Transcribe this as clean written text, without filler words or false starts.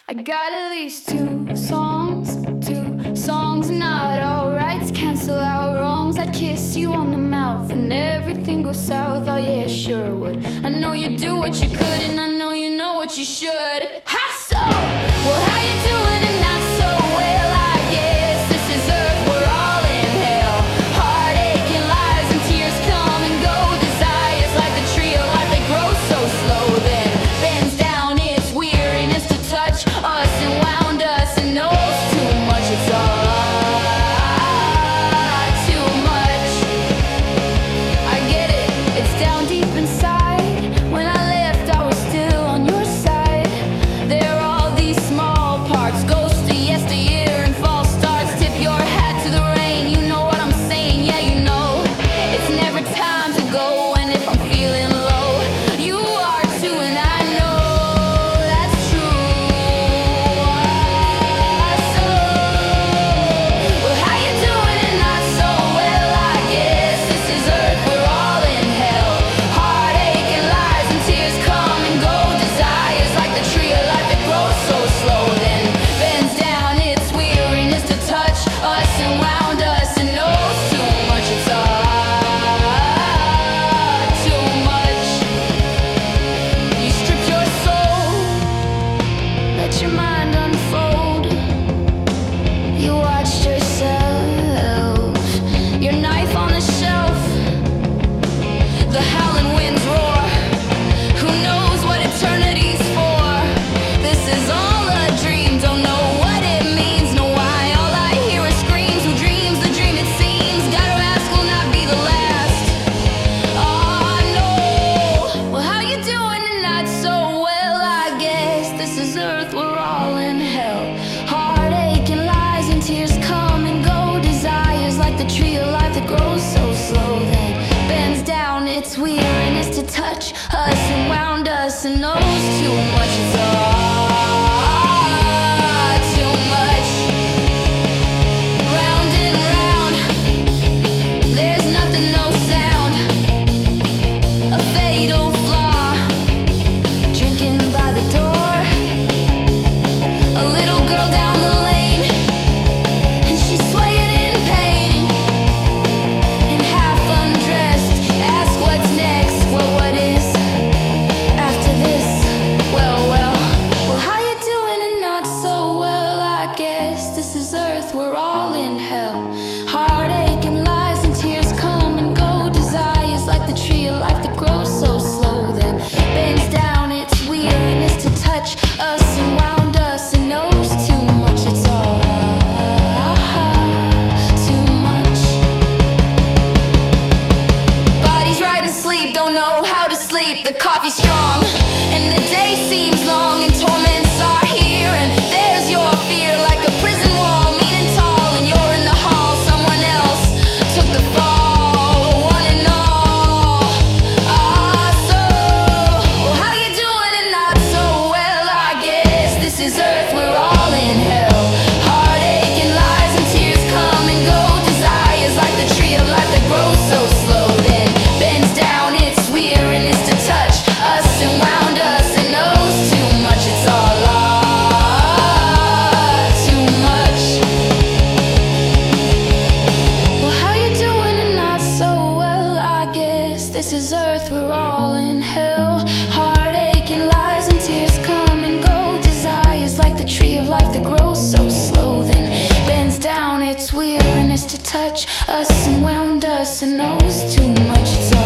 I got at least two songs, not all rights, cancel out wrongs. I'd kiss you on the mouth and everything goes south. Oh yeah, sure would. I know you do what you could, and I know you know what you should. Ha, so, well, how you doing? And not so well, I guess. This is Earth, we're all in hell. Heartache and lies and tears come and go. Desires like the tree of life, they grow so slow. Then bends down its weariness to touch us and wound us and knows too much. It's all too much. I get it, it's down deep inside. When I left, I was still on your side. There are all these small parts, ghosts of yesteryear and false starts. Tip your hat to the rain, you know what I'm saying, yeah, you know. It's never time to go, and if I'm feeling low, you are too, and I know that's true. So, well, how you doing? And not so well, I guess. This is Earth, we're all in hell. Heartache and lies and tears come and go. Desires like the tree of life that grows so slow. Then bends down its weariness to touch us and wound us and knows too much. It's all too much. You stripped your soul, let your mind unfold. You watched yourself, your knife on the shelf. The howling winds roar. Who knows what eternity's for? This is all a dream, don't know what it means, no why. All I hear are screams. Who dreams the dream it seems? Gotta ask, will not be the last. Oh no. Well, how you doing? And not so well, I guess. This is Earth, we're all in hell. Heartache and lies and tears come and go. Desires like the tree of life that grows so slow. Then bends down its weariness to touch us and wound us and knows too much. It's all too much. Round and round, there's nothing, no sound. A fatal flaw, drinking by the door. A little girl down the lane, and she's swaying in pain. And half undressed, ask what's next. Well, what is after this? Well, how you doing? And not so well, I guess. This is Earth, we're all in hell. Heartache and lies and tears come and go. Desires like the tree of life that grows so slow. Then bends down its weariness to touch us and wound us and knows too much. It's all too much. Body's right asleep, don't know how to sleep. The coffee's strong and the day seems long, and torments are here. And there's your fear like a prison wall, mean and tall. And you're in the hall, someone else took the fall, one and all. So, well, how you doing? And not so well, I guess. This is Earth, we're all in hell. Heartache and lies and tears come and go. Desires like the tree of life that grows so slow. Then bends down its weariness to touch us and wound us and knows too much. It's all too much. Well, how you doing? And not so well, I guess. This is Earth, we're all in hell. Heartache and lies and tears come and go. Desires like the tree of life that grows so slow. Then bends down its weariness to touch us and wound us and knows too much. It's